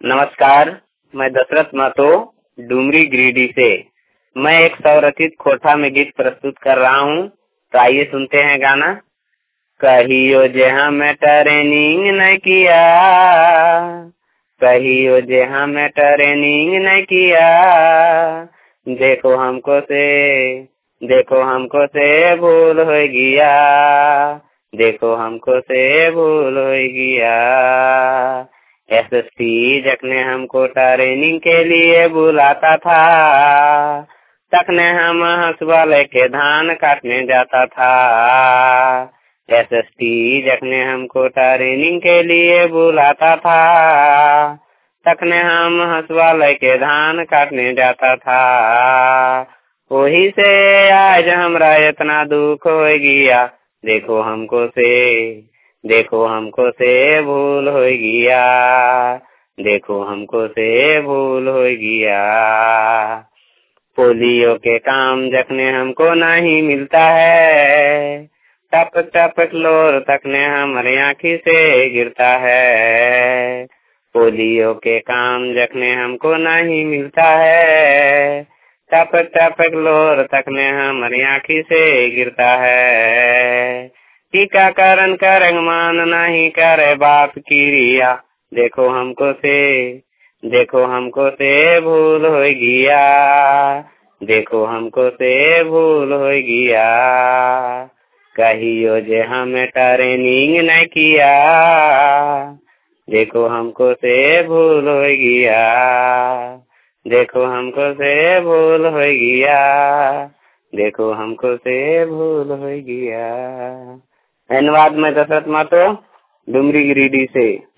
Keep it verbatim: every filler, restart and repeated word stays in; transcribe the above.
नमस्कार, मैं दशरथ महतो डुमरी गिरिडीह से। मैं एक स्वरचित खोटा में गीत प्रस्तुत कर रहा हूँ, तो आइए सुनते हैं गाना। कहियो जे हमें ट्रेनिंग न किया, कहियो जे हमें ट्रेनिंग न किया, देखो हमको से देखो हमको से भूल हो गया, देखो हमको से भूल हो गया। एसएसटी जखने हमको ट्रेनिंग के लिए बुलाता था, तखने हम हंसुआ लेके धान काटने जाता था। एसएसटी जखने हमको ट्रेनिंग के लिए बुलाता था, तखने हम हंसुआ लेके धान काटने जाता था। वही से आज हमरा इतना दुख हो गया, देखो हमको से देखो हमको से भूल हो गया, देखो हमको से भूल हो गया। पोलियो के काम जखने हमको नहीं मिलता है, टपक टपक लोर तकने हमारे आँखी से गिरता है। पोलियो के काम जखने हमको नहीं मिलता है, टपक टपक लोर तकने हमारी आँखी से गिरता है। टीकाकरण करेंग मान नहीं करे बाप की रिया, देखो हमको से देखो हमको से भूल हो गया, देखो हमको से भूल हो गया। कहियो जे हमें ट्रेनिंग न किया, देखो हमको से भूल हो गया, देखो हमको से भूल हो गया, देखो हमको से भूल हो गया। धन्यवाद। मैं दशरथ महतो डुमरी गिरिडीह से।